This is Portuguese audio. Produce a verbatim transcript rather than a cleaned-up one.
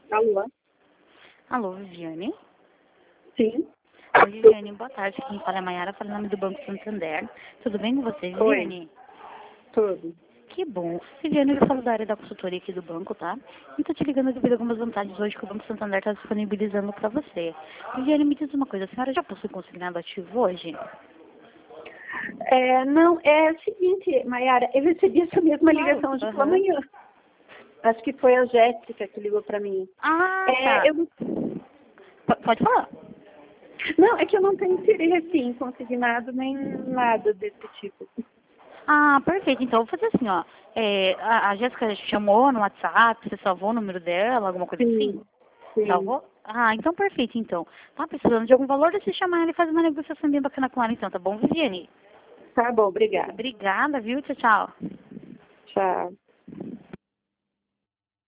Alô? Alô, Viviane? Sim. Oi, Viviane, boa tarde. Quem fala é a Mayara, falando em nome do Banco Santander. Tudo bem com você, Viviane? Oi. Tudo. Que bom. Viviane, eu falo da área da consultoria aqui do banco, tá? E tô te ligando devido a algumas vantagens hoje que o Banco Santander está disponibilizando para você. Viviane, me diz uma coisa, a senhora já possui consignado ativo hoje? É, não, é o seguinte, Mayara, eu recebi essa mesma ligação hoje pela Aham. manhã. Acho que foi a Jéssica que ligou pra mim. Ah, tá. É, eu, P- pode falar. não, é que eu não tenho interesse em consignado nem nada desse tipo. Ah, perfeito. Então, vou fazer assim, ó. É, a, a Jéssica chamou no WhatsApp, você salvou o número dela, alguma coisa assim? Sim, sim. Salvou? Ah, então perfeito, então. Tá precisando de algum valor, deixa eu chamar ela e fazer uma negociação bem bacana com ela, então, tá bom, Viviane? Tá bom, obrigada. Obrigada, viu? Tchau, tchau. Tchau.